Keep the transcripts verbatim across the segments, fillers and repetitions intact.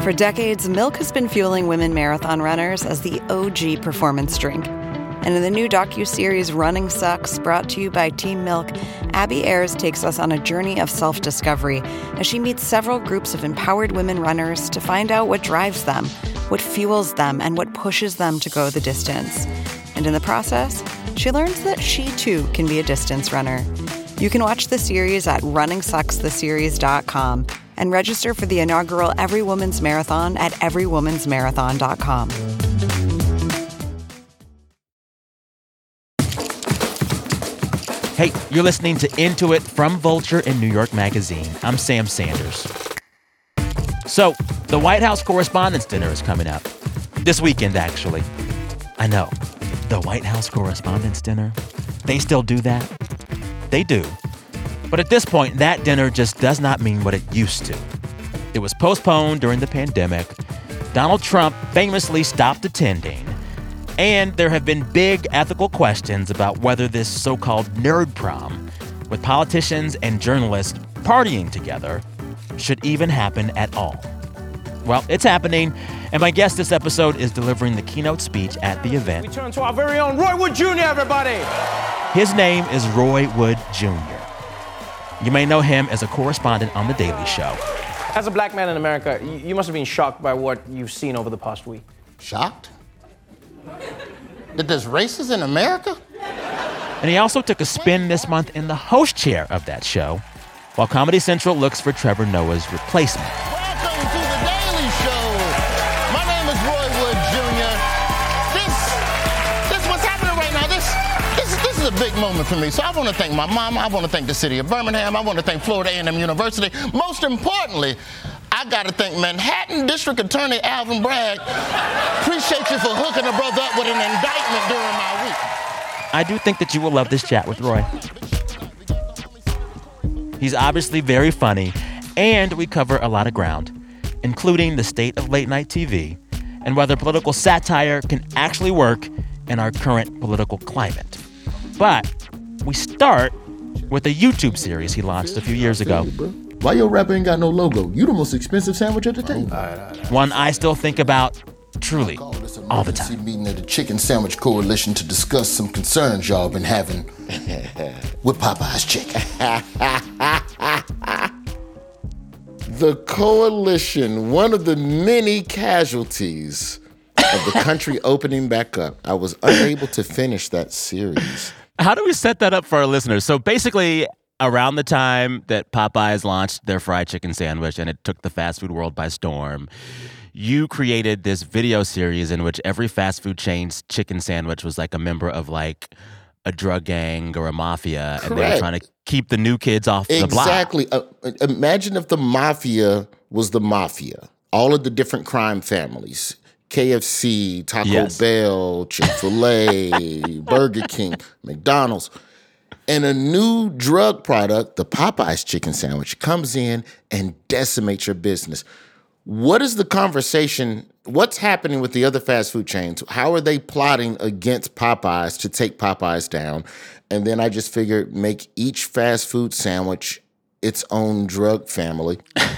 For decades, milk has been fueling women marathon runners as the O G performance drink. And in the new docuseries Running Sucks, brought to you by Team Milk, Abby Ayers takes us on a journey of self-discovery as she meets several groups of empowered women runners to find out what drives them, what fuels them, and what pushes them to go the distance. And in the process, she learns that she too can be a distance runner. You can watch the series at running sucks the series dot com and register for the inaugural Every Woman's Marathon at every woman's marathon dot com. Hey, you're listening to Into It from Vulture and New York Magazine. I'm Sam Sanders. So, the White House Correspondents' Dinner is coming up. This weekend, actually. I know. The White House Correspondents' Dinner? They still do that? They do. But at this point, that dinner just does not mean what it used to. It was postponed during the pandemic. Donald Trump famously stopped attending. And there have been big ethical questions about whether this so-called nerd prom, with politicians and journalists partying together, should even happen at all. Well, it's happening, and my guest this episode is delivering the keynote speech at the event. We turn to our very own Roy Wood Junior, everybody! His name is Roy Wood Junior You may know him as a correspondent on The Daily Show. As a black man in America, you must have been shocked by what you've seen over the past week. Shocked? That there's races in America? And he also took a spin this month in the host chair of that show, while Comedy Central looks for Trevor Noah's replacement. Welcome to The Daily Show. My name is Roy Wood Junior This, this what's happening right now. This, this, this is a big moment for me. So I want to thank my mama. I want to thank the city of Birmingham. I want to thank Florida A and M University. Most importantly, I got to thank Manhattan District Attorney Alvin Bragg. Appreciate you for hooking a brother up with an indictment during my week. I do think that you will love this chat with Roy. He's obviously very funny, and we cover a lot of ground, including the state of late-night T V and whether political satire can actually work in our current political climate. But we start with a YouTube series he launched a few years ago. Why your rapper ain't got no logo? You the most expensive sandwich at the table. One I still think about truly all the time. Meeting of the Chicken Sandwich Coalition to discuss some concerns y'all been having with Popeye's Chicken. The coalition, one of the many casualties of the country opening back up. I was unable to finish that series. How do we set that up for our listeners? So basically, around the time that Popeyes launched their fried chicken sandwich and it took the fast food world by storm, you created this video series in which every fast food chain's chicken sandwich was like a member of like a drug gang or a mafia. Correct. And they were trying to keep the new kids off the block. Exactly. Uh, imagine if the mafia was the mafia. All of the different crime families. K F C, Taco Yes. Bell, Chick-fil-A, Burger King, McDonald's. And a new drug product, the Popeyes chicken sandwich, comes in and decimates your business. What is the conversation? What's happening with the other fast food chains? How are they plotting against Popeyes to take Popeyes down? And then I just figured make each fast food sandwich its own drug family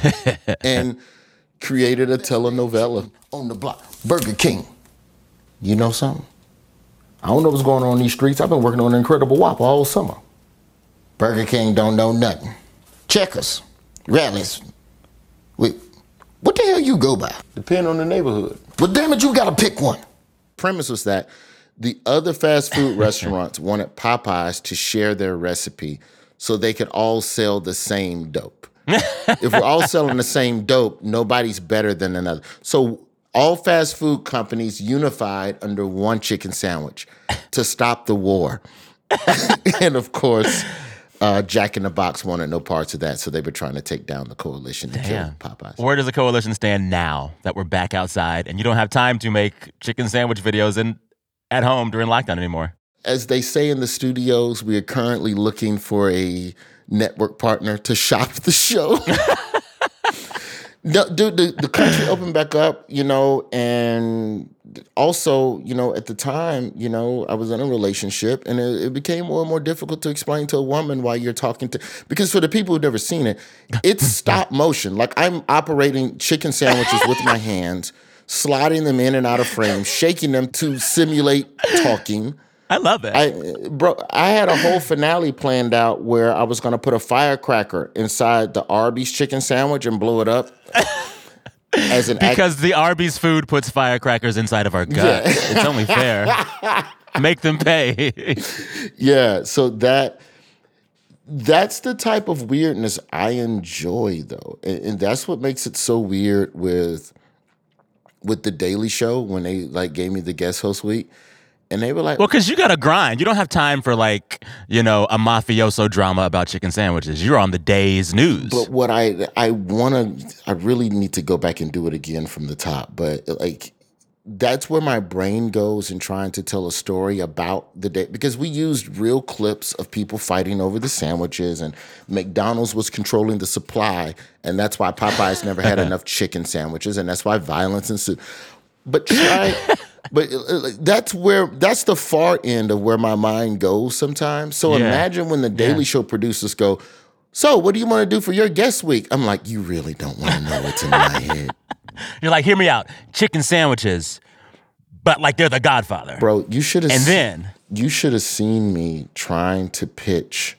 and created a telenovela on the block. Burger King. You know something? I don't know what's going on in these streets. I've been working on an Incredible Whopper all summer. Burger King don't know nothing. Checkers, Rallies. Wait, what the hell you go by? Depend on the neighborhood. Well, damn it, you gotta pick one. Premise was that the other fast food restaurants wanted Popeyes to share their recipe so they could all sell the same dope. If we're all selling the same dope, nobody's better than another. So all fast food companies unified under one chicken sandwich to stop the war. And of course, uh, Jack in the Box wanted no parts of that, so they were trying to take down the coalition and kill Popeyes. Where does the coalition stand now that we're back outside and you don't have time to make chicken sandwich videos in, at home during lockdown anymore? As they say in the studios, we are currently looking for a network partner to shop the show. No, dude, the, the country opened back up, you know, and also, you know, at the time, you know, I was in a relationship, and it, it became more and more difficult to explain to a woman why you're talking to, because for the people who've never seen it, it's stop motion. Like, I'm operating chicken sandwiches with my hands, sliding them in and out of frame, shaking them to simulate talking. I love it. I, bro, I had a whole finale planned out where I was going to put a firecracker inside the Arby's chicken sandwich and blow it up. As an because act- the Arby's food puts firecrackers inside of our gut. Yeah. It's only fair. Make them pay. Yeah, so that that's the type of weirdness I enjoy, though, and, and that's what makes it so weird with with the Daily Show when they like gave me the guest host week. And they were like, well, because you got to grind. You don't have time for, like, you know, a mafioso drama about chicken sandwiches. You're on the day's news. But what I I want to, I really need to go back and do it again from the top. But, like, that's where my brain goes in trying to tell a story about the day. Because we used real clips of people fighting over the sandwiches, and McDonald's was controlling the supply. And that's why Popeyes never had enough chicken sandwiches. And that's why violence ensued. But try... But that's where that's the far end of where my mind goes sometimes. So yeah. imagine when the Daily yeah. Show producers go, so what do you want to do for your guest week? I'm like, you really don't want to know what's in my head. You're like, hear me out. Chicken sandwiches, but like they're the Godfather. Bro, you should have And se- then you should have seen me trying to pitch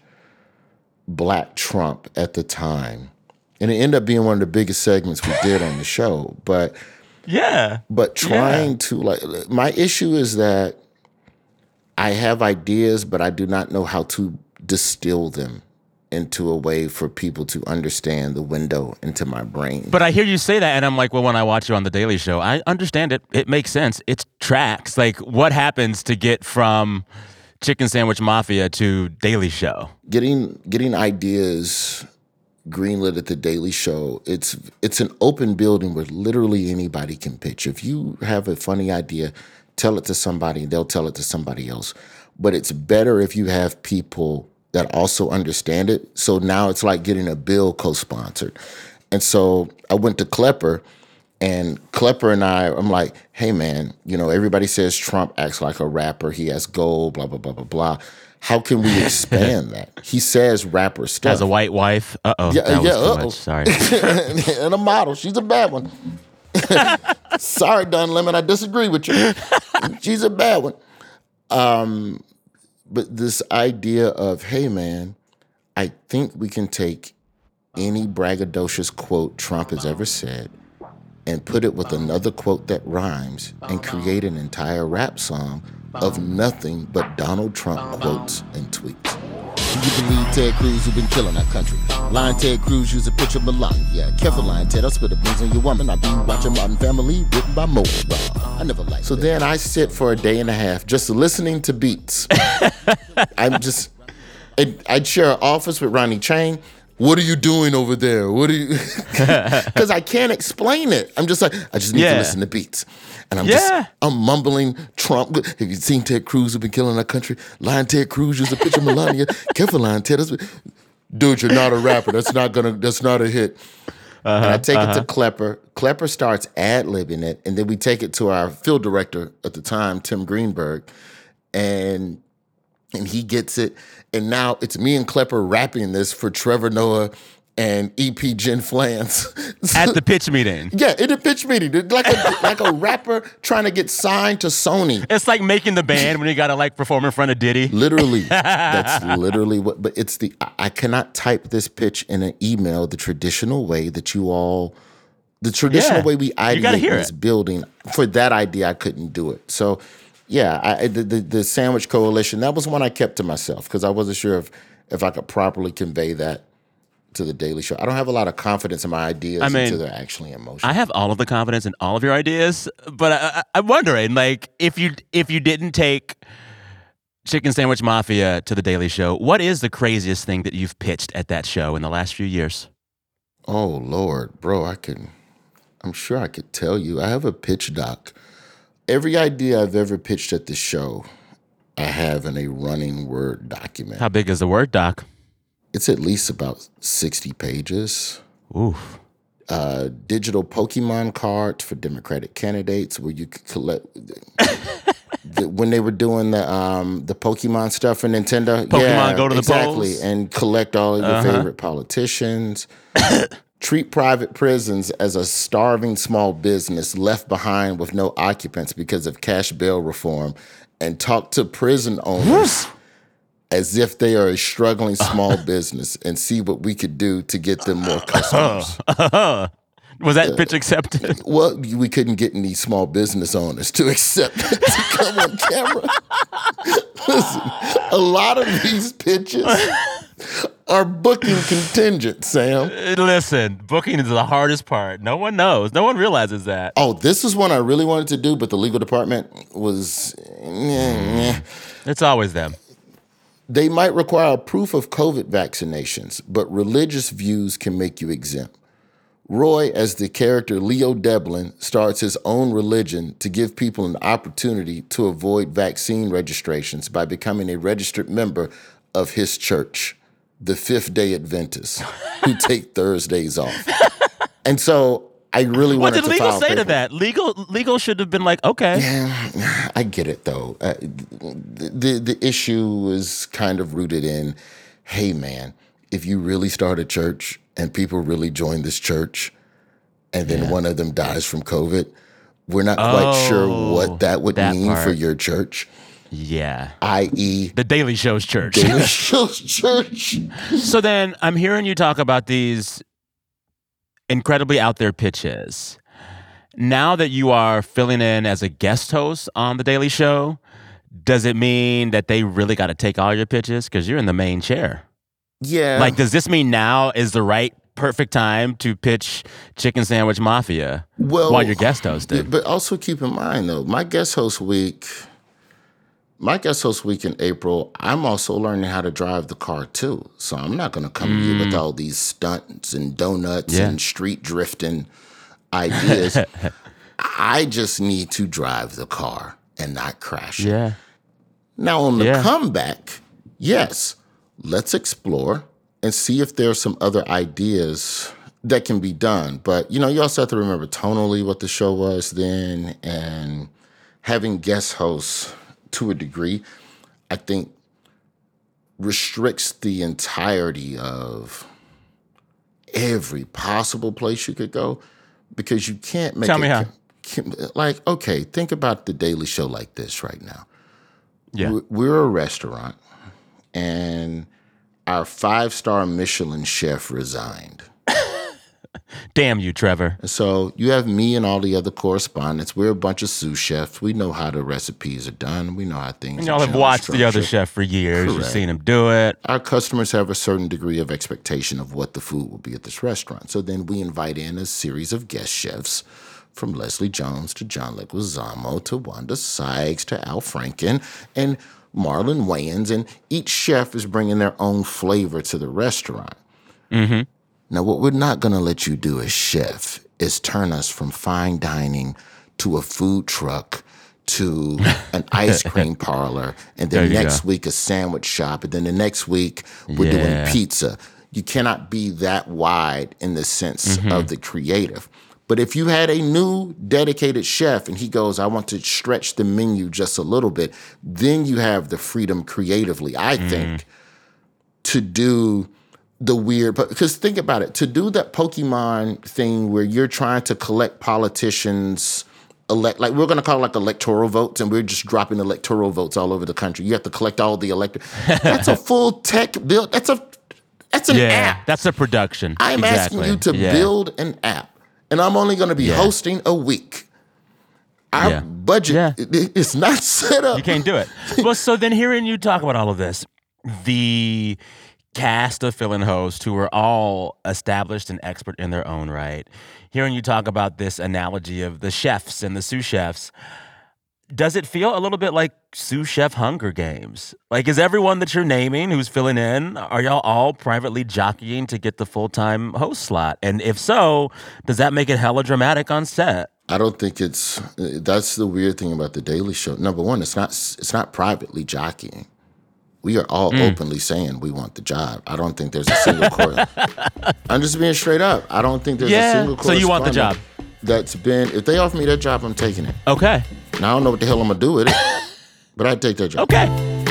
Black Trump at the time. And it ended up being one of the biggest segments we did on the show. But Yeah. But trying yeah. to, like, my issue is that I have ideas, but I do not know how to distill them into a way for people to understand the window into my brain. But I hear you say that, and I'm like, well, when I watch you on The Daily Show, I understand it. It makes sense. It's tracks. Like, what happens to get from Chicken Sandwich Mafia to Daily Show? Getting getting ideas greenlit at the Daily Show, it's it's an open building where literally anybody can pitch. If you have a funny idea, tell it to somebody, they'll tell it to somebody else. But it's better if you have people that also understand it. So now it's like getting a bill co-sponsored. And so I went to Klepper, and Klepper and I, I'm like, hey man, you know, everybody says Trump acts like a rapper. He has gold, blah, blah, blah, blah, blah. How can we expand that? He says rapper stuff. Has a white wife. Uh-oh. Yeah, that was yeah, too uh-oh. much. Sorry. And a model. She's a bad one. Sorry, Don Lemon, I disagree with you. She's a bad one. Um, but this idea of, hey, man, I think we can take any braggadocious quote Trump has ever said and put it with another quote that rhymes and create an entire rap song of nothing but Donald Trump quotes and tweets. Do you believe Ted Cruz who been killing our country? Lying Ted Cruz use a picture of Melania. Careful lying Ted, I'll spit the beans on your woman. I be watching Modern Family written by Mo. I never liked So it. Then I sit for a day and a half just listening to beats. I'm just, I'd, I'd share an office with Ronnie Chang. What are you doing over there? What are you? Because I can't explain it. I'm just like, I just need yeah. to listen to beats. And I'm yeah. just, I'm mumbling Trump. Have you seen Ted Cruz who been killing our country? Lying Ted Cruz used a picture of Melania. Careful, lying Ted. That's, dude, you're not a rapper. That's not gonna. That's not a hit. Uh-huh, and I take uh-huh. it to Klepper. Klepper starts ad-libbing it, and then we take it to our field director at the time, Tim Greenberg, and and he gets it. And now it's me and Klepper rapping this for Trevor Noah and E P Jen Flans. At the pitch meeting. Yeah, in the pitch meeting. Like a, like a rapper trying to get signed to Sony. It's like making the band when you got to like perform in front of Diddy. Literally. That's literally what, but it's the, I cannot type this pitch in an email the traditional way that you all, the traditional yeah. way we ideate hear this it. building. For that idea, I couldn't do it. So yeah, I, the, the, the Sandwich Coalition, that was one I kept to myself because I wasn't sure if, if I could properly convey that to the Daily Show. I don't have a lot of confidence in my ideas I mean, until they're actually in motion. I have all of the confidence in all of your ideas, but I, I, I'm wondering, like, if you if you didn't take Chicken Sandwich Mafia to the Daily Show, what is the craziest thing that you've pitched at that show in the last few years? Oh Lord, bro, I can. I'm sure I could tell you. I have a pitch doc. Every idea I've ever pitched at the show, I have in a running Word document. How big is the Word doc? It's at least about sixty pages. Oof. uh, digital Pokemon cards for Democratic candidates where you could collect. the, when they were doing the um, the Pokemon stuff for Nintendo, Pokemon yeah, go to the exactly, polls. and collect all of your Uh-huh. favorite politicians. Treat private prisons as a starving small business left behind with no occupants because of cash bail reform, and talk to prison owners as if they are a struggling small business and see what we could do to get them more customers. Was that pitch accepted? Well, we couldn't get any small business owners to accept it to come on camera. Listen, a lot of these pitches are booking contingent, Sam. Listen, booking is the hardest part. No one knows. No one realizes that. Oh, this is one I really wanted to do, but the legal department was... eh, eh. It's always them. They might require proof of COVID vaccinations, but religious views can make you exempt. Roy, as the character Leo Devlin, starts his own religion to give people an opportunity to avoid vaccine registrations by becoming a registered member of his church, the Fifth Day Adventists, who take Thursdays off. And so I really What wanted did to legal file say to paper- that? Legal legal should have been like, okay. Yeah, I get it though. Uh, the, the the issue is kind of rooted in, hey man, if you really start a church and people really join this church, and then Yeah. one of them dies from COVID, we're not quite sure Oh, what that would that mean for part. your church, Yeah. that is, The Daily Show's church. Daily Show's church. So then I'm hearing you talk about these incredibly out there pitches. Now that you are filling in as a guest host on The Daily Show, does it mean that they really got to take all your pitches? Because you're in the main chair. Yeah. Like, does this mean now is the right, perfect time to pitch Chicken Sandwich Mafia well, while you're guest hosting? But also keep in mind though, my guest host week, my guest host week in April, I'm also learning how to drive the car too. So I'm not going to come to you with all these stunts and donuts Yeah. and street drifting ideas. I just need to drive the car and not crash it. Yeah. Now on the Yeah. comeback, yes, let's explore and see if there are some other ideas that can be done. But, you know, you also have to remember tonally what the show was then, and having guest hosts to a degree, I think restricts the entirety of every possible place you could go, because you can't make Tell it me how. can- like, okay, think about the Daily Show like this right now. Yeah. We're- We're a restaurant, and our five-star Michelin chef resigned. Damn you, Trevor. So you have me and all the other correspondents. We're a bunch of sous chefs. We know how the recipes are done. We know how things And are y'all have generally watched the other structured. chef for years. You've Correct. seen him do it. Our customers have a certain degree of expectation of what the food will be at this restaurant. So then we invite in a series of guest chefs, from Leslie Jones to John Leguizamo to Wanda Sykes to Al Franken and Marlon Wayans, and each chef is bringing their own flavor to the restaurant. Mm-hmm. Now, what we're not going to let you do as chef is turn us from fine dining to a food truck to an ice cream parlor, and then There you next go. week a sandwich shop, and then the next week we're Yeah. doing pizza. You cannot be that wide in the sense Mm-hmm. of the creative. But if you had a new dedicated chef and he goes, I want to stretch the menu just a little bit, then you have the freedom creatively, I Mm. think, to do the weird, but because think about it, to do that Pokemon thing where you're trying to collect politicians, elect, like we're going to call it like electoral votes, and we're just dropping electoral votes all over the country. You have to collect all the elector. That's a full tech build. That's a that's an Yeah, app. that's a production. I'm Exactly. asking you to Yeah. build an app, and I'm only going to be Yeah. hosting a week. Our Yeah. budget Yeah. i- is not set up. You can't do it. Well, so then hearing you talk about all of this, the cast of fill-in hosts who are all established and expert in their own right, hearing you talk about this analogy of the chefs and the sous chefs, does it feel a little bit like sous chef Hunger Games? Like, is everyone that you're naming who's filling in, are y'all all privately jockeying to get the full-time host slot? And if so, does that make it hella dramatic on set? I don't think it's. That's the weird thing about the Daily Show. Number one, it's not. It's not privately jockeying. We are all mm. openly saying we want the job. I don't think there's a single court. I'm just being straight up. I don't think there's yeah. a single So you want the job? That's been, if they offer me that job, I'm taking it. Okay. Now, I don't know what the hell I'm going to do with it, but I'd take that job. Okay.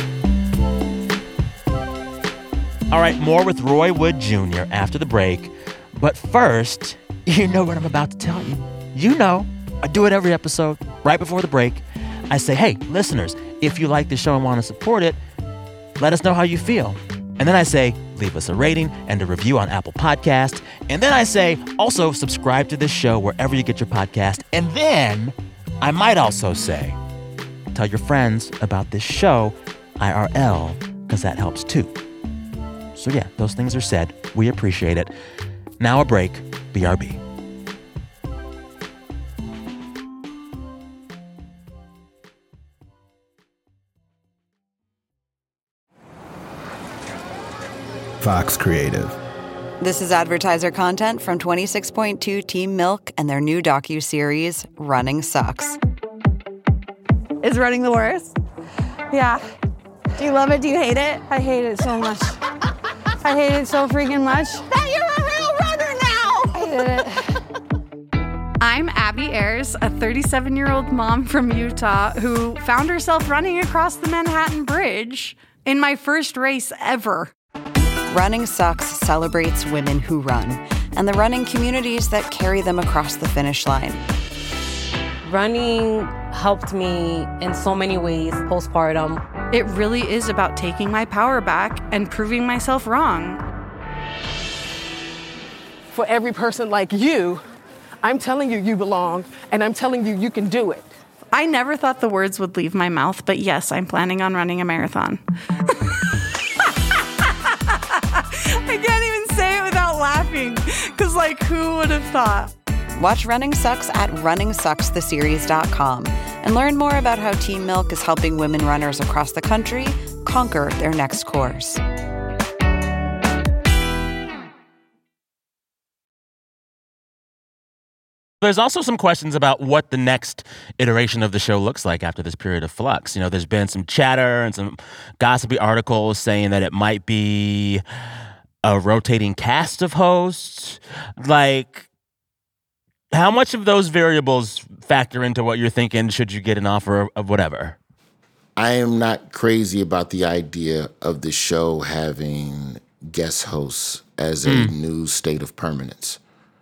All right, more with Roy Wood Junior after the break. But first, you know what I'm about to tell you. You know, I do it every episode, right before the break. I say, hey, listeners, if you like the show and want to support it, let us know how you feel. And then I say, leave us a rating and a review on Apple Podcasts. And then I say, also subscribe to this show wherever you get your podcast. And then I might also say, tell your friends about this show, I R L, because that helps too. So yeah, those things are said. We appreciate it. Now a break. B R B. Fox Creative. This is advertiser content from twenty-six point two Team Milk and their new docuseries, Running Sucks. Is running the worst? Yeah. Do you love it? Do you hate it? I hate it so much. I hate it so freaking much. That you're a real runner now! I hate it. I'm Abby Ayers, a thirty-seven-year-old mom from Utah who found herself running across the Manhattan Bridge in my first race ever. Running Sucks celebrates women who run and the running communities that carry them across the finish line. Running helped me in so many ways postpartum. It really is about taking my power back and proving myself wrong. For every person like you, I'm telling you you belong, and I'm telling you you can do it. I never thought the words would leave my mouth, but yes, I'm planning on running a marathon. I can't even say it without laughing, because, like, who would have thought? Watch Running Sucks at running sucks the series dot com and learn more about how Team Milk is helping women runners across the country conquer their next course. There's also some questions about what the next iteration of the show looks like after this period of flux. You know, there's been some chatter and some gossipy articles saying that it might be a rotating cast of hosts. Like, how much of those variables factor into what you're thinking should you get an offer of whatever? I am not crazy about the idea of the show having guest hosts as a mm. new state of permanence.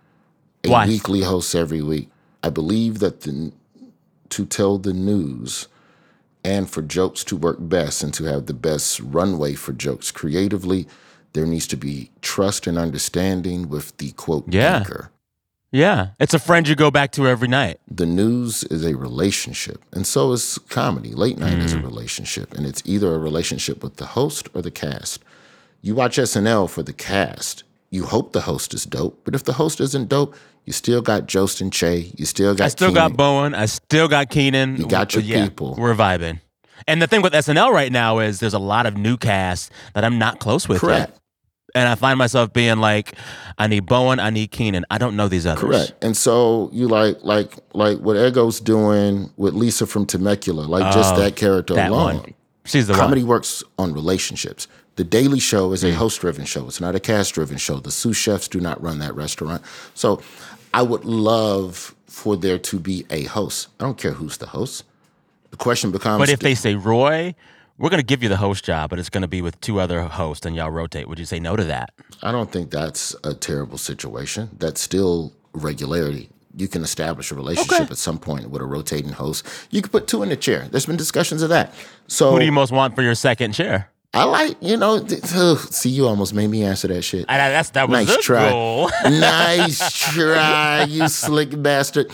A Why? weekly host every week. I believe that the, to tell the news and for jokes to work best and to have the best runway for jokes creatively, there needs to be trust and understanding with the, quote, yeah. anchor. Yeah. It's a friend you go back to every night. The news is a relationship, and so is comedy. Late night mm. is a relationship, and it's either a relationship with the host or the cast. You watch S N L for the cast. You hope the host is dope, but if the host isn't dope, you still got Jost and Che. You still got I still Keenan. got Bowen. I still got Keenan. You got your yeah, people. We're vibing. And the thing with S N L right now is there's a lot of new cast that I'm not close with Correct. yet. And I find myself being like, I need Bowen, I need Keenan. I don't know these others. Correct. And so you like like like what Ego's doing with Lisa from Temecula, like just Oh, that character that alone. one. She's the Comedy one. works on relationships. The Daily Show is a host-driven show. It's not a cast-driven show. The sous chefs do not run that restaurant. So I would love for there to be a host. I don't care who's the host. The question becomes... But if they say, Roy, we're going to give you the host job, but it's going to be with two other hosts and y'all rotate, would you say no to that? I don't think that's a terrible situation. That's still regularity. You can establish a relationship Okay. at some point with a rotating host. You can put two in the chair. There's been discussions of that. So Who do you most want for your second chair? I like, you know, th- ugh, see, you almost made me answer that shit. I, that's, that was Nice the try. goal. Nice try, you slick bastard.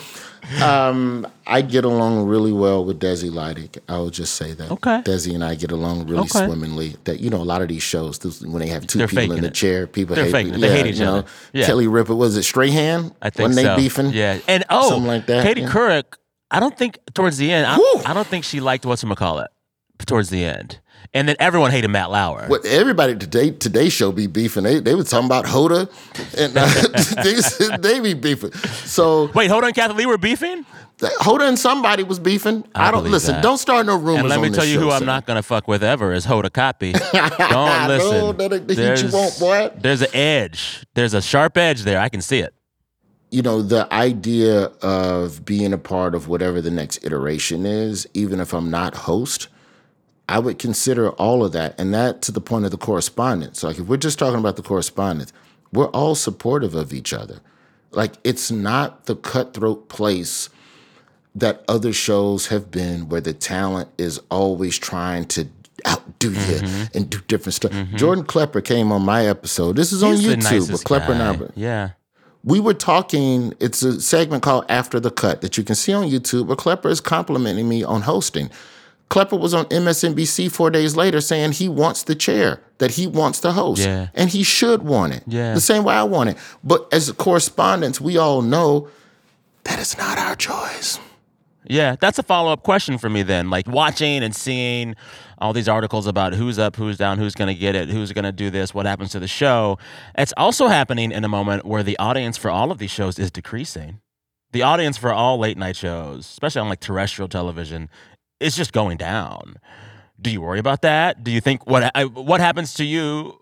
Um, I get along really well with Desi Leidig. I will just say that. Okay. Desi and I get along really Okay. swimmingly. That, you know, a lot of these shows, this, when they have two They're people in faking the it. chair, people They're hate faking it. me. They Yeah, hate each you know, other. Yeah. Kelly Ripa, was it Strahan? I think Wasn't so. they beefing? Yeah. And, oh, Something like that, Katie yeah. Couric, I don't think, towards the end, I, Woo! I don't think she liked whatchamacallit. towards the end. And then everyone hated Matt Lauer. What everybody today Today Show be beefing. They they were talking about Hoda, and uh, they, they be beefing. So wait, Hoda and Kathy Lee were beefing? Hoda and somebody was beefing. I, I don't listen. That. Don't start no rumors. And let me on tell this you show, who sir. I'm not gonna fuck with ever is Hoda Kotb. Don't listen. No, that ain't the heat you want, boy. There's an edge. There's a sharp edge there. I can see it. You know, the idea of being a part of whatever the next iteration is, even if I'm not host, I would consider all of that. And that to the point of the correspondence. Like, if we're just talking about the correspondence, we're all supportive of each other. Like, it's not the cutthroat place that other shows have been where the talent is always trying to outdo mm-hmm. you and do different stuff. Mm-hmm. Jordan Klepper came on my episode. This is on He's YouTube with Klepper guy. and I. Yeah. We were talking, it's a segment called After the Cut that you can see on YouTube, where Klepper is complimenting me on hosting. Klepper was on M S N B C four days later saying he wants the chair, that he wants to host. Yeah. And he should want it. Yeah. The same way I want it. But as correspondents, we all know that is not our choice. Yeah, that's a follow-up question for me then. Like, watching and seeing all these articles about who's up, who's down, who's going to get it, who's going to do this, what happens to the show. It's also happening in a moment where the audience for all of these shows is decreasing. The audience for all late-night shows, especially on, like, terrestrial television, is just going down. Do you worry about that? Do you think what I, what happens to you,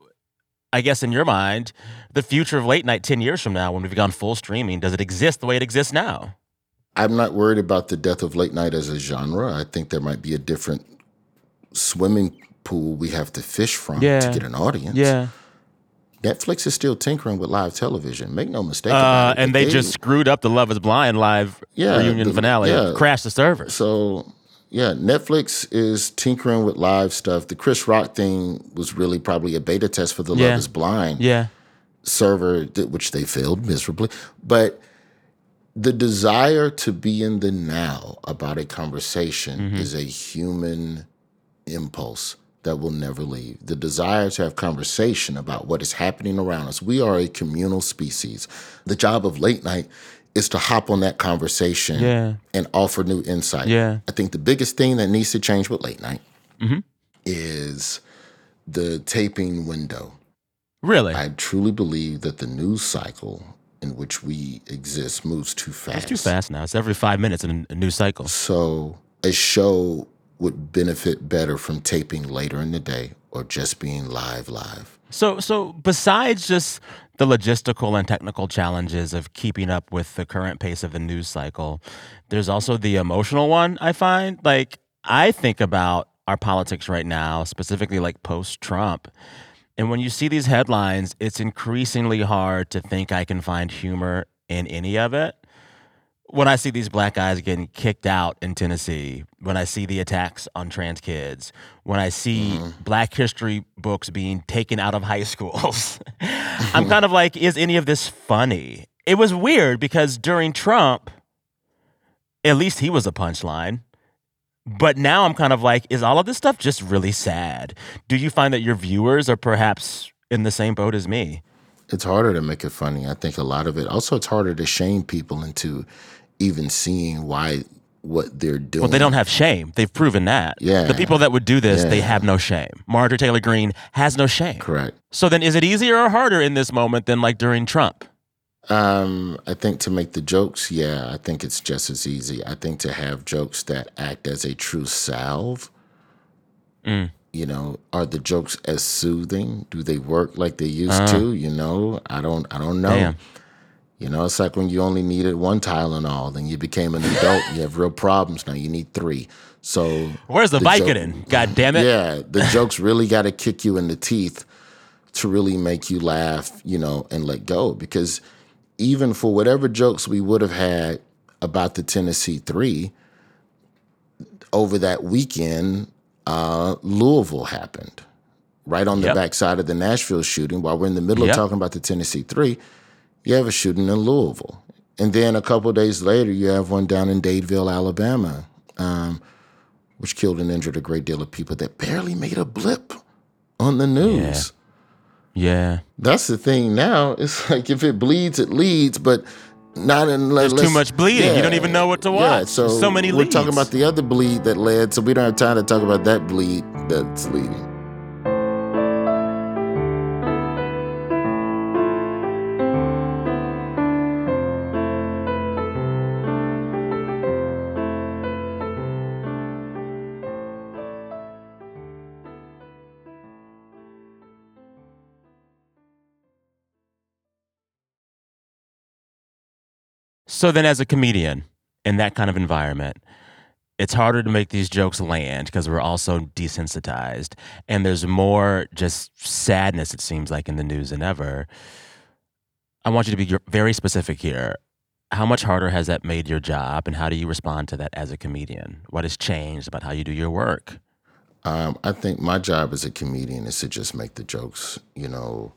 I guess, in your mind, the future of late-night ten years from now when we've gone full streaming? Does it exist the way it exists now? I'm not worried about the death of late night as a genre. I think there might be a different swimming pool we have to fish from yeah. to get an audience. Yeah. Netflix is still tinkering with live television. Make no mistake uh, about it. And they, they just screwed up the Love is Blind live yeah, reunion the, finale. Yeah. Crashed the servers. So, yeah, Netflix is tinkering with live stuff. The Chris Rock thing was really probably a beta test for the yeah. Love is Blind yeah. server, which they failed miserably. But the desire to be in the now about a conversation mm-hmm. is a human impulse that will never leave. The desire to have conversation about what is happening around us. We are a communal species. The job of late night is to hop on that conversation yeah. and offer new insight. Yeah. I think the biggest thing that needs to change with late night mm-hmm. is the taping window. Really? I truly believe that the news cycle in which we exist moves too fast. It's too fast now. It's every five minutes in a new cycle. So a show would benefit better from taping later in the day or just being live live. So so besides just the logistical and technical challenges of keeping up with the current pace of the news cycle, there's also the emotional one, I find. Like, I think about our politics right now, specifically like post-Trump. And when you see these headlines, it's increasingly hard to think I can find humor in any of it. When I see these black guys getting kicked out in Tennessee, when I see the attacks on trans kids, when I see mm-hmm. Black history books being taken out of high schools, I'm kind of like, is any of this funny? It was weird because during Trump, at least he was a punchline. But now I'm kind of like, is all of this stuff just really sad? Do you find that your viewers are perhaps in the same boat as me? It's harder to make it funny. I think a lot of it. Also, it's harder to shame people into even seeing why what they're doing. Well, they don't have shame. They've proven that. Yeah. The people that would do this, yeah. they have no shame. Marjorie Taylor Greene has no shame. Correct. So then is it easier or harder in this moment than like during Trump? Um, I think to make the jokes, yeah, I think it's just as easy. I think to have jokes that act as a true salve, mm. you know, are the jokes as soothing? Do they work like they used uh, to? You know, I don't, I don't know. Damn. You know, it's like when you only needed one Tylenol, then you became an adult. You have real problems now. You need three. So where's the, the Vicodin? Joke, God damn it! Yeah, the jokes really got to kick you in the teeth to really make you laugh, you know, and let go. Because even for whatever jokes we would have had about the Tennessee Three, over that weekend, uh, Louisville happened. Right on the yep. backside of the Nashville shooting, while we're in the middle yep. of talking about the Tennessee Three, you have a shooting in Louisville. And then a couple of days later, you have one down in Dadeville, Alabama, um, which killed and injured a great deal of people that barely made a blip on the news. Yeah. yeah. That's the thing now. It's like if it bleeds, it leads. But Not unless There's too much bleeding. Yeah, you don't even know what to watch. Yeah, so, There's so many we're leads. talking about the other bleed that led, so we don't have time to talk about that bleed that's leading. So then as a comedian in that kind of environment, it's harder to make these jokes land because we're all so desensitized. And there's more just sadness, it seems like, in the news than ever. I want you to be very specific here. How much harder has that made your job, and how do you respond to that as a comedian? What has changed about how you do your work? Um, I think my job as a comedian is to just make the jokes, you know,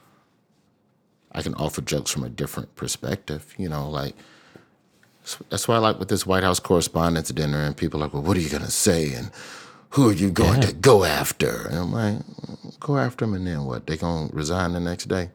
I can offer jokes from a different perspective, you know, like, that's why I like with this White House Correspondents' Dinner, and people are like, well, what are you going to say? And who are you going yeah. to go after? And I'm like, go after them, and then what? They going to resign the next day?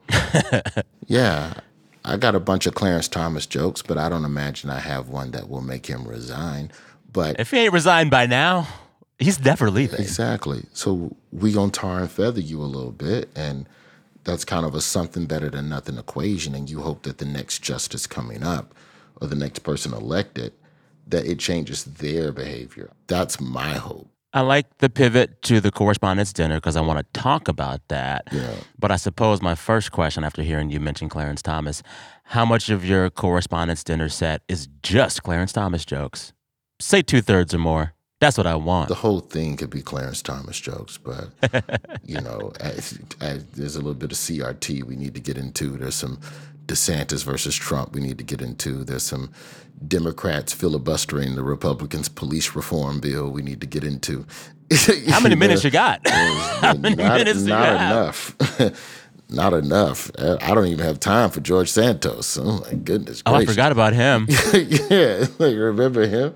Yeah, I got a bunch of Clarence Thomas jokes, but I don't imagine I have one that will make him resign. But if he ain't resigned by now, he's never leaving. Exactly. So we going to tar and feather you a little bit, and that's kind of a something better than nothing equation, and you hope that the next justice coming up or the next person elected, that it changes their behavior. That's my hope. I like the pivot to the Correspondents' Dinner because I want to talk about that. Yeah. But I suppose my first question after hearing you mention Clarence Thomas, how much of your Correspondents' Dinner set is just Clarence Thomas jokes? Say two-thirds or more. That's what I want. The whole thing could be Clarence Thomas jokes, but, you know, as, as there's a little bit of C R T we need to get into. There's some DeSantis versus Trump we need to get into. There's some Democrats filibustering the Republicans' police reform bill we need to get into. How many minutes you got? How many not, minutes you not got? enough. Not enough. I don't even have time for George Santos. Oh, my goodness gracious. Oh, I forgot about him. Yeah, like, remember him?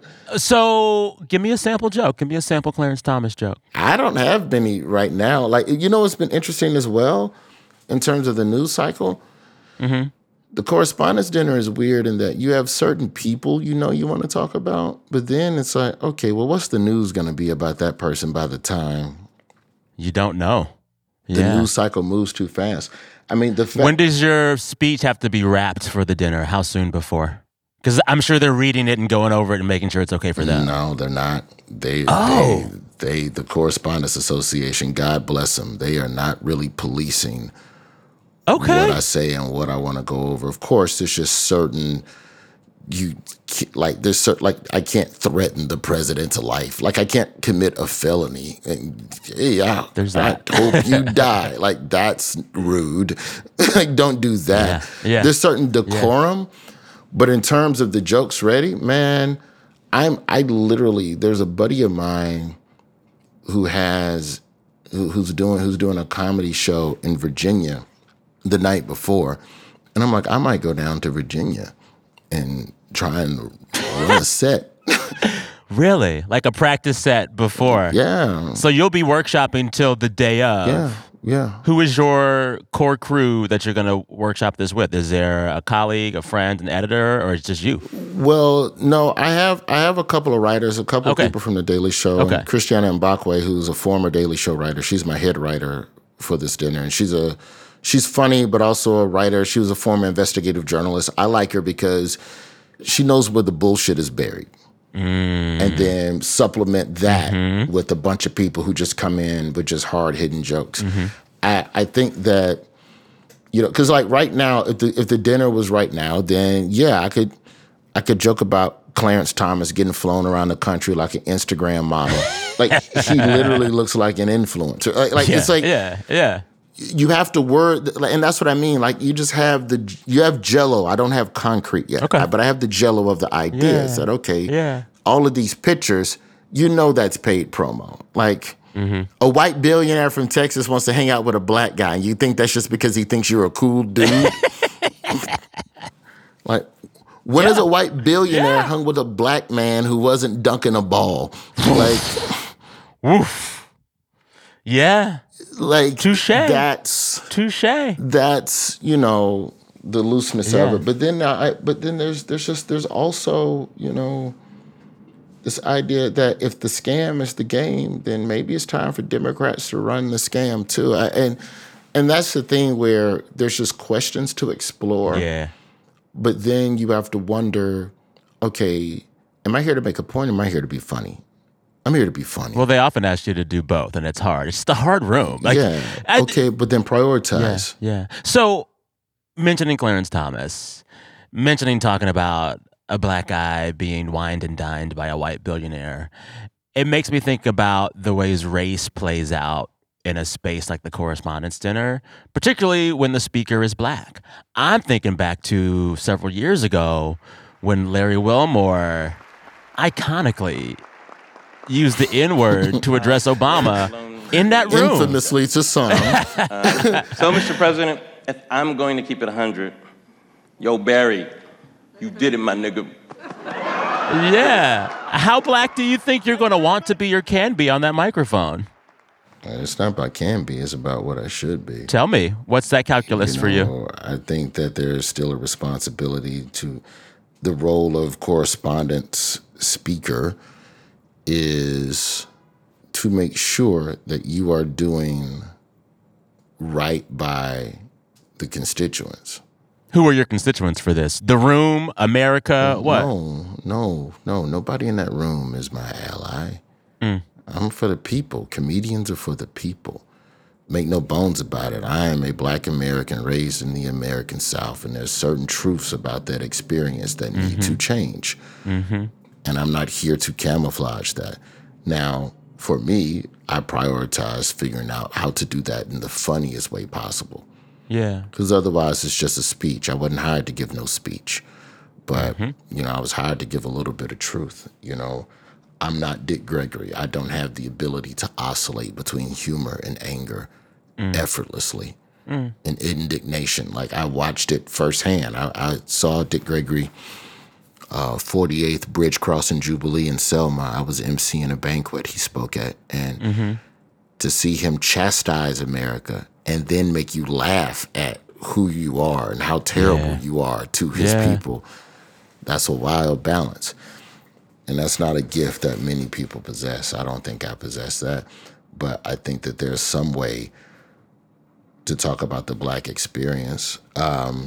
So give me a sample joke. Give me a sample Clarence Thomas joke. I don't have many right now. Like, you know what's been interesting as well in terms of the news cycle? Mm-hmm. The Correspondents' Dinner is weird in that you have certain people you know you want to talk about, but then it's like, okay, well, what's the news going to be about that person by the time? You don't know. The yeah. news cycle moves too fast. I mean, the fa- when does your speech have to be wrapped for the dinner? How soon before? Because I'm sure they're reading it and going over it and making sure it's okay for them. No, they're not. They, oh. they, they, the Correspondents Association, God bless them, they are not really policing okay. what I say and what I want to go over. Of course, there's just certain, you like, there's certain, like, I can't threaten the president's life. Like, I can't commit a felony. And, hey, I, there's that. I hope you die. Like, that's rude. Like, don't do that. Yeah. Yeah. There's certain decorum. Yeah. But in terms of the jokes ready, man, I'm, I literally, there's a buddy of mine who has, who, who's doing, who's doing a comedy show in Virginia the night before. And I'm like, I might go down to Virginia and try and run a set. Really? Like a practice set before? Yeah. So you'll be workshopping till the day of? Yeah, yeah. Who is your core crew that you're going to workshop this with? Is there a colleague, a friend, an editor, or it's just you? Well, no, I have I have a couple of writers, a couple okay. of people from the Daily Show. Okay. And Christiana Mbakwe, who's a former Daily Show writer, she's my head writer for this dinner. And she's a she's funny, but also a writer. She was a former investigative journalist. I like her because she knows where the bullshit is buried. Mm. And then supplement that mm-hmm. with a bunch of people who just come in with just hard-hitting jokes. Mm-hmm. I, I think that, you know, because like right now, if the if the dinner was right now, then yeah, I could I could joke about Clarence Thomas getting flown around the country like an Instagram model. Like he literally looks like an influencer. Like, like yeah, it's like yeah, yeah. You have to word, and that's what I mean. Like you just have the you have Jello. I don't have concrete yet, okay. but I have the Jello of the ideas. Yeah. That okay, yeah. all of these pictures, you know, that's paid promo. Like mm-hmm. a white billionaire from Texas wants to hang out with a black guy, and you think that's just because he thinks you're a cool dude. Like when yeah. has a white billionaire yeah. hung with a black man who wasn't dunking a ball? Like, woof. Yeah. Like touche. That's touche. That's you know the looseness Yeah. of it. But then I but then there's there's just there's also, you know, this idea that if the scam is the game, then maybe it's time for Democrats to run the scam too. I, and and that's the thing where there's just questions to explore. Yeah. But then you have to wonder, okay, am I here to make a point or am I here to be funny? I'm here to be funny. Well, they often ask you to do both, and it's hard. It's the hard room. Like, yeah. I- okay, but then prioritize. Yeah, yeah. So, mentioning Clarence Thomas, mentioning talking about a black guy being wined and dined by a white billionaire, it makes me think about the ways race plays out in a space like the Correspondents' Dinner, particularly when the speaker is black. I'm thinking back to several years ago when Larry Wilmore iconically used the N-word to address Obama in that room. Infamously to some. uh, so, Mister President, if I'm going to keep it one hundred, yo, Barry, you did it, my nigga. Yeah. How black do you think you're going to want to be or can be on that microphone? It's not about can be, it's about what I should be. Tell me, what's that calculus you know, for you? I think that there's still a responsibility to the role of correspondence speaker is to make sure that you are doing right by the constituents. Who are your constituents for this? The room, America, what? No, no, no. Nobody in that room is my ally. Mm. I'm for the people. Comedians are for the people. Make no bones about it. I am a black American raised in the American South, and there's certain truths about that experience that need Mm-hmm. to change. Mm-hmm. And I'm not here to camouflage that. Now, for me, I prioritize figuring out how to do that in the funniest way possible. Yeah. Because otherwise, it's just a speech. I wasn't hired to give no speech. But, Mm-hmm. you know, I was hired to give a little bit of truth. You know, I'm not Dick Gregory. I don't have the ability to oscillate between humor and anger Mm. effortlessly Mm. and indignation. Like, I watched it firsthand. I, I saw Dick Gregory, uh, forty-eighth Bridge Crossing Jubilee in Selma. I was emceeing a banquet he spoke at. And Mm-hmm. to see him chastise America and then make you laugh at who you are and how terrible Yeah. you are to his Yeah. people, that's a wild balance. And that's not a gift that many people possess. I don't think I possess that. But I think that there's some way to talk about the black experience. Um,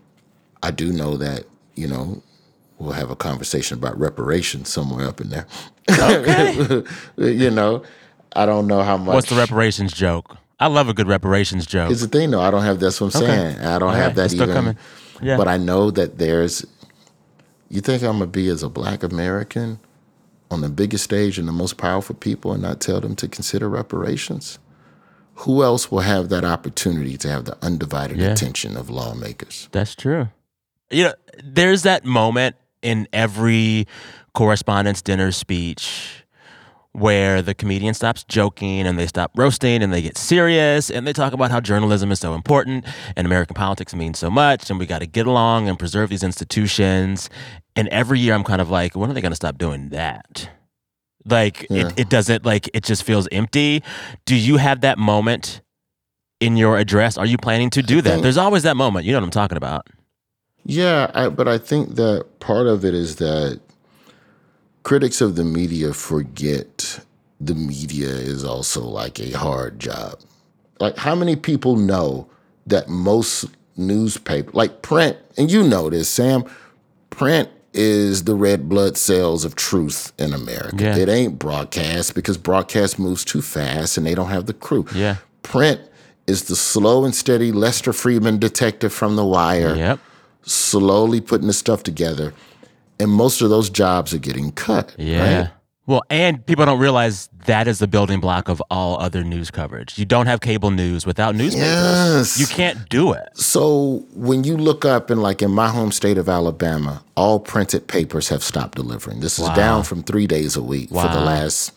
I do know that, you know, we'll have a conversation about reparations somewhere up in there. Okay. You know, I don't know how much. What's the reparations joke? I love a good reparations joke. Here's the thing, though. I don't have, that's what I'm Okay. saying. I don't All have right, that it's still even. coming. Yeah. But I know that there's, you think I'm going to be as a black American on the biggest stage and the most powerful people and not tell them to consider reparations? Who else will have that opportunity to have the undivided Yeah. attention of lawmakers? That's true. You know, there's that moment in every Correspondents' Dinner speech where the comedian stops joking and they stop roasting and they get serious and they talk about how journalism is so important and American politics means so much and we got to get along and preserve these institutions. And every year I'm kind of like, when are they going to stop doing that? Like, Yeah. it, it doesn't, like, it just feels empty. Do you have that moment in your address? Are you planning to do that? think- There's always that moment. You know what I'm talking about. Yeah, I, but I think that part of it is that critics of the media forget the media is also like a hard job. Like, how many people know that most newspaper, like print, and you know this, Sam, print is the red blood cells of truth in America. Yeah. It ain't broadcast because broadcast moves too fast and they don't have the crew. Yeah. Print is the slow and steady Lester Freeman detective from The Wire, Yep. slowly putting the stuff together. And most of those jobs are getting cut. Yeah. Right? Well, and people don't realize that is the building block of all other news coverage. You don't have cable news without newspapers. Yes. You can't do it. So when you look up and like in my home state of Alabama, all printed papers have stopped delivering. This is Wow. down from three days a week for the Wow. last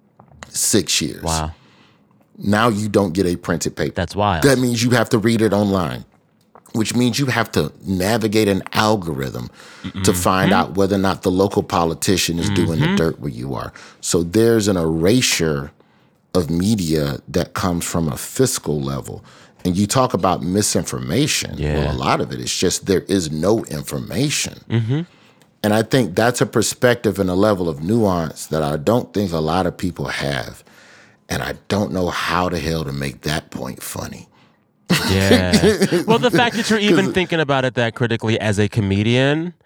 six years. Wow. Now you don't get a printed paper. That's wild. That means you have to read it online, which means you have to navigate an algorithm to find out whether or not the local politician is doing the dirt where you are. So there's an erasure of media that comes from a fiscal level. And you talk about misinformation. Yeah. Well, a lot of it is just there is no information. Mm-hmm. And I think that's a perspective and a level of nuance that I don't think a lot of people have. And I don't know how the hell to make that point funny. Yeah. Well, the fact that you're even thinking about it that critically as a comedian,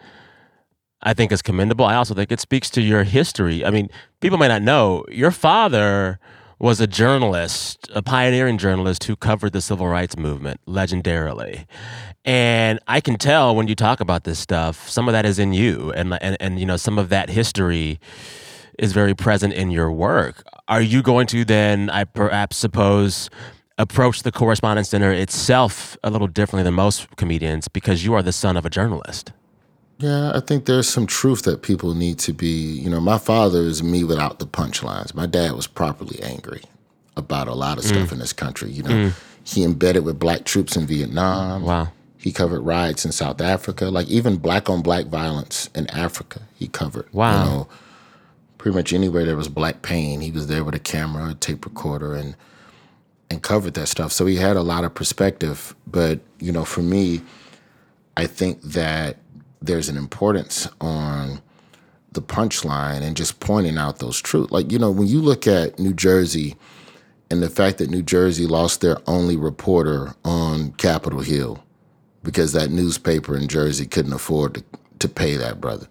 I think is commendable. I also think it speaks to your history. I mean, people may not know, your father was a journalist, a pioneering journalist who covered the civil rights movement legendarily. And I can tell when you talk about this stuff, some of that is in you. And, and, and you know, some of that history is very present in your work. Are you going to then, I perhaps suppose, approach the Correspondents' Dinner itself a little differently than most comedians because you are the son of a journalist? Yeah, I think there's some truth that people need to be, you know, my father is me without the punchlines. My dad was properly angry about a lot of stuff Mm. in this country. You know, Mm. he embedded with black troops in Vietnam. Wow. He covered riots in South Africa, like even black on black violence in Africa, he covered. Wow. You know, pretty much anywhere there was black pain, he was there with a camera, a tape recorder, and and covered that stuff. So he had a lot of perspective. But, you know, for me, I think that there's an importance on the punchline and just pointing out those truths. Like, you know, when you look at New Jersey and the fact that New Jersey lost their only reporter on Capitol Hill because that newspaper in Jersey couldn't afford to, to pay that brother.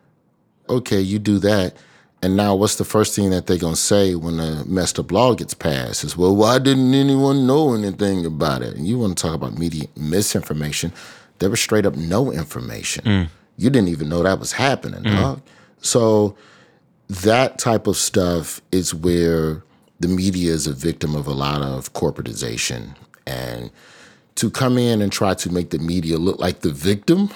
Okay, you do that. And now what's the first thing that they're going to say when a messed up law gets passed is, well, why didn't anyone know anything about it? And you want to talk about media misinformation. There was straight up no information. Mm. You didn't even know that was happening, Mm. dog. So that type of stuff is where the media is a victim of a lot of corporatization. And to come in and try to make the media look like the victim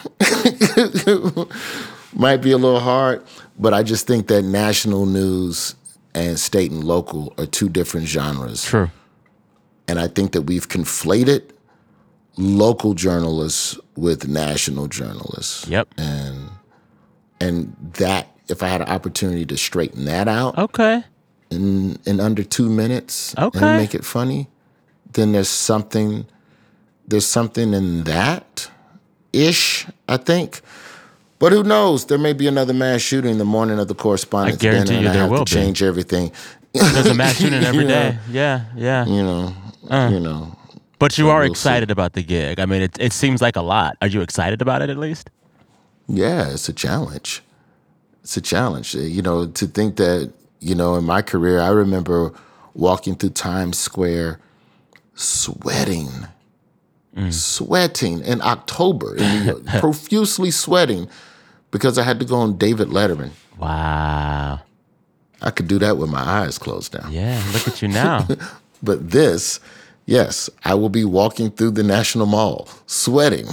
might be a little hard. But I just think that national news and state and local are two different genres. True. And I think that we've conflated local journalists with national journalists. Yep. And and that, if I had an opportunity to straighten that out okay. in in under two minutes Okay. and make it funny, then there's something there's something in that ish, I think. But who knows? There may be another mass shooting the morning of the Correspondents' Dinner. I guarantee you and I there have will to be. change everything. There's a mass shooting every You know? day. Yeah, yeah. You know, Uh. you know. But you So are we'll excited about the gig. I mean, it it seems like a lot. Are you excited about it at least? Yeah, it's a challenge. It's a challenge. You know, to think that, you know, in my career, I remember walking through Times Square sweating, sweating in October in New York, profusely sweating because I had to go on David Letterman. Wow. I could do that with my eyes closed now. Yeah, look at you now. But this, yes, I will be walking through the National Mall sweating.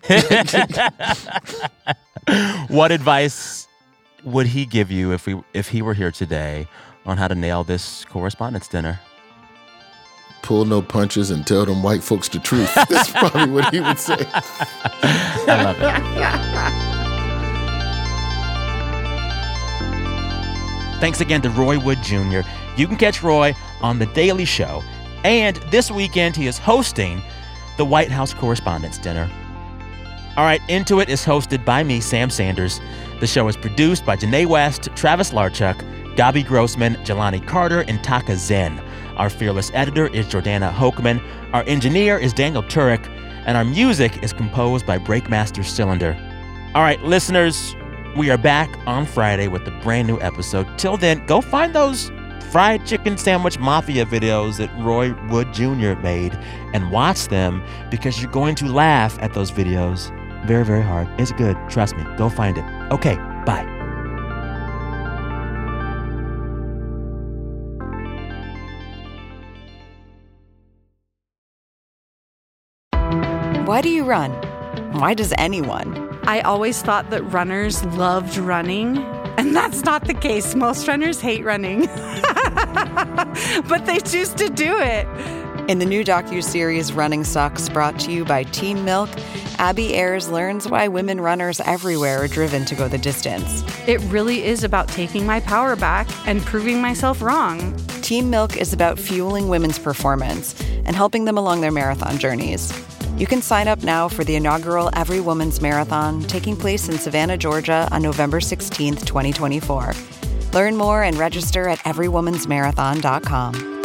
What advice would he give you if we if he were here today on how to nail this Correspondents' Dinner? Pull no punches and tell them white folks the truth. That's probably what he would say. I love it. Thanks again to Roy Wood Junior You can catch Roy on The Daily Show. And this weekend, he is hosting the White House Correspondents' Dinner. All right, Into It is hosted by me, Sam Sanders. The show is produced by Janae West, Travis Larchuk, Gabi Grossman, Jelani Carter, and Taka Zen. Our fearless editor is Jordana Hochman. Our engineer is Daniel Turek. And our music is composed by Breakmaster Cylinder. All right, listeners, we are back on Friday with a brand new episode. Till then, go find those fried chicken sandwich mafia videos that Roy Wood Junior made and watch them because you're going to laugh at those videos very, very hard. It's good. Trust me. Go find it. Okay, bye. Why do you run? Why does anyone? I always thought that runners loved running, and that's not the case. Most runners hate running, but they choose to do it. In the new docuseries Running Sucks, brought to you by Team Milk, Abby Ayers learns why women runners everywhere are driven to go the distance. It really is about taking my power back and proving myself wrong. Team Milk is about fueling women's performance and helping them along their marathon journeys. You can sign up now for the inaugural Every Woman's Marathon taking place in Savannah, Georgia on November sixteenth, twenty twenty-four. Learn more and register at every woman's marathon dot com.